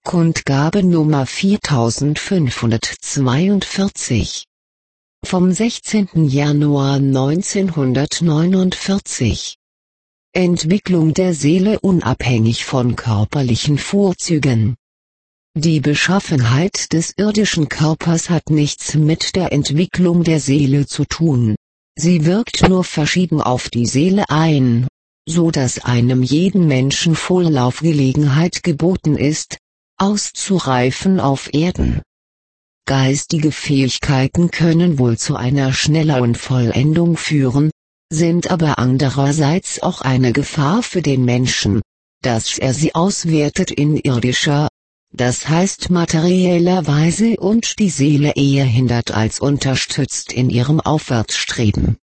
Kundgabe Nummer 4542 vom 16. Januar 1949. Entwicklung der Seele unabhängig von körperlichen Vorzügen. Die Beschaffenheit des irdischen Körpers hat nichts mit der Entwicklung der Seele zu tun. Sie wirkt nur verschieden auf die Seele ein, so dass einem jeden Menschen Vorlaufgelegenheit geboten ist, auszureifen auf Erden. Geistige Fähigkeiten können wohl zu einer schnelleren Vollendung führen, sind aber andererseits auch eine Gefahr für den Menschen, dass er sie auswertet in irdischer, das heißt materieller Weise und die Seele eher hindert als unterstützt in ihrem Aufwärtsstreben.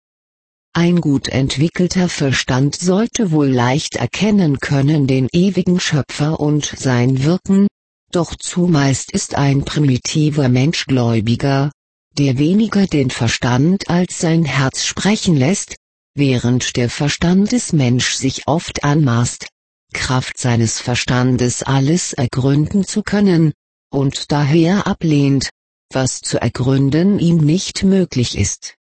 Ein gut entwickelter Verstand sollte wohl leicht erkennen können den ewigen Schöpfer und sein Wirken, doch zumeist ist ein primitiver Mensch gläubiger, der weniger den Verstand als sein Herz sprechen lässt, während der Verstand des Mensch sich oft anmaßt, Kraft seines Verstandes alles ergründen zu können, und daher ablehnt, was zu ergründen ihm nicht möglich ist.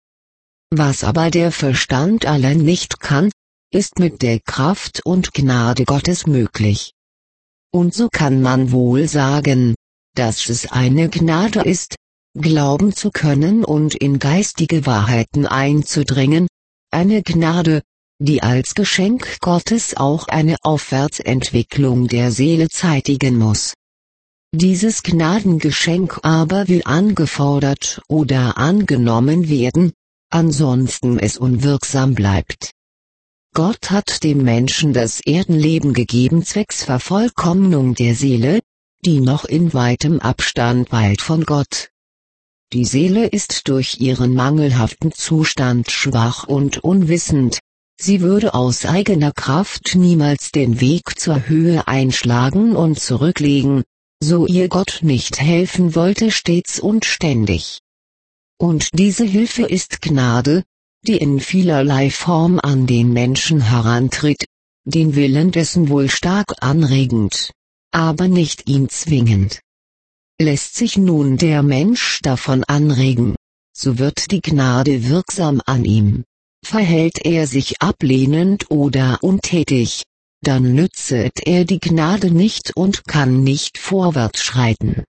Was aber der Verstand allein nicht kann, ist mit der Kraft und Gnade Gottes möglich. Und so kann man wohl sagen, dass es eine Gnade ist, glauben zu können und in geistige Wahrheiten einzudringen, eine Gnade, die als Geschenk Gottes auch eine Aufwärtsentwicklung der Seele zeitigen muss. Dieses Gnadengeschenk aber will angefordert oder angenommen werden, ansonsten es unwirksam bleibt. Gott hat dem Menschen das Erdenleben gegeben zwecks Vervollkommnung der Seele, die noch in weitem Abstand weilt von Gott. Die Seele ist durch ihren mangelhaften Zustand schwach und unwissend, sie würde aus eigener Kraft niemals den Weg zur Höhe einschlagen und zurücklegen, so ihr Gott nicht helfen wollte stets und ständig. Und diese Hilfe ist Gnade, die in vielerlei Form an den Menschen herantritt, den Willen dessen wohl stark anregend, aber nicht ihn zwingend. Lässt sich nun der Mensch davon anregen, so wird die Gnade wirksam an ihm. Verhält er sich ablehnend oder untätig, dann nützet er die Gnade nicht und kann nicht vorwärts schreiten.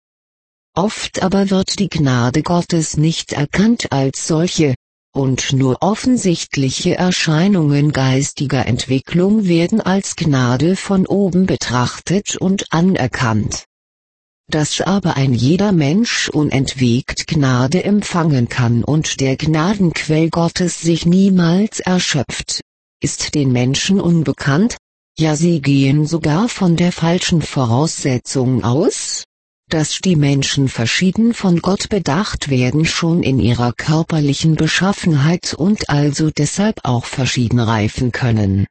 Oft aber wird die Gnade Gottes nicht erkannt als solche, und nur offensichtliche Erscheinungen geistiger Entwicklung werden als Gnade von oben betrachtet und anerkannt. Dass aber ein jeder Mensch unentwegt Gnade empfangen kann und der Gnadenquell Gottes sich niemals erschöpft, ist den Menschen unbekannt, ja sie gehen sogar von der falschen Voraussetzung aus, dass die Menschen verschieden von Gott bedacht werden schon in ihrer körperlichen Beschaffenheit und also deshalb auch verschieden reifen können.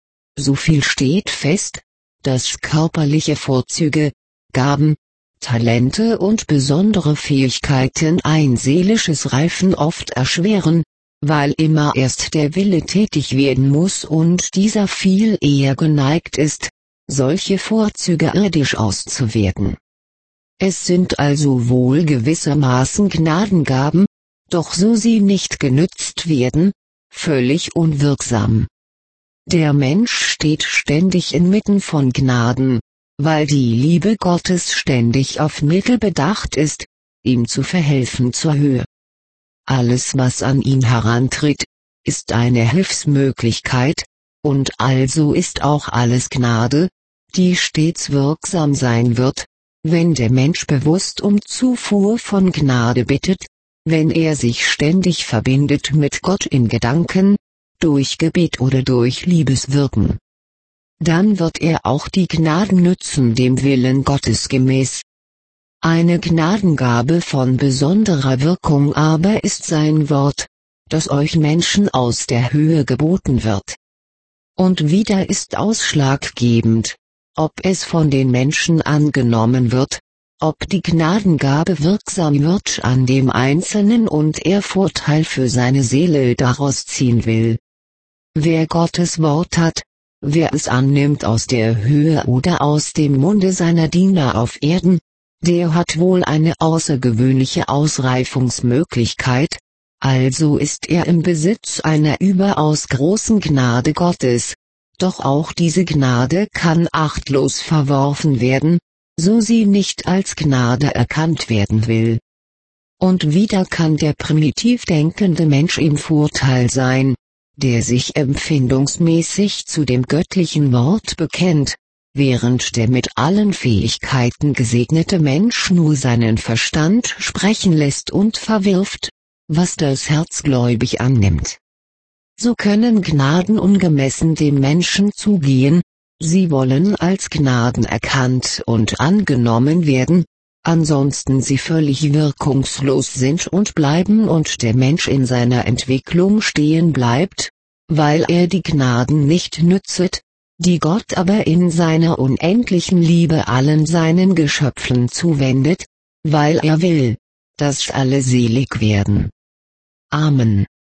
So viel steht fest, dass körperliche Vorzüge, Gaben, Talente und besondere Fähigkeiten ein seelisches Reifen oft erschweren, weil immer erst der Wille tätig werden muss und dieser viel eher geneigt ist, solche Vorzüge irdisch auszuwerten. Es sind also wohl gewissermaßen Gnadengaben, doch so sie nicht genützt werden, völlig unwirksam. Der Mensch steht ständig inmitten von Gnaden, weil die Liebe Gottes ständig auf Mittel bedacht ist, ihm zu verhelfen zur Höhe. Alles was an ihn herantritt, ist eine Hilfsmöglichkeit, und also ist auch alles Gnade, die stets wirksam sein wird, wenn der Mensch bewusst um Zufuhr von Gnade bittet, wenn er sich ständig verbindet mit Gott in Gedanken, durch Gebet oder durch Liebeswirken. Dann wird er auch die Gnaden nützen dem Willen Gottes gemäß. Eine Gnadengabe von besonderer Wirkung aber ist sein Wort, das euch Menschen aus der Höhe geboten wird. Und wieder ist ausschlaggebend, ob es von den Menschen angenommen wird, ob die Gnadengabe wirksam wird an dem Einzelnen und er Vorteil für seine Seele daraus ziehen will. Wer Gottes Wort hat, wer es annimmt aus der Höhe oder aus dem Munde seiner Diener auf Erden, der hat wohl eine außergewöhnliche Ausreifungsmöglichkeit, also ist er im Besitz einer überaus großen Gnade Gottes, doch auch diese Gnade kann achtlos verworfen werden, so sie nicht als Gnade erkannt werden will. Und wieder kann der primitiv denkende Mensch im Vorteil sein, der sich empfindungsmäßig zu dem göttlichen Wort bekennt, während der mit allen Fähigkeiten gesegnete Mensch nur seinen Verstand sprechen lässt und verwirft, was das Herz gläubig annimmt. So können Gnaden ungemessen dem Menschen zugehen, sie wollen als Gnaden erkannt und angenommen werden, ansonsten sie völlig wirkungslos sind und bleiben und der Mensch in seiner Entwicklung stehen bleibt, weil er die Gnaden nicht nützet, die Gott aber in seiner unendlichen Liebe allen seinen Geschöpfen zuwendet, weil er will, dass alle selig werden. Amen.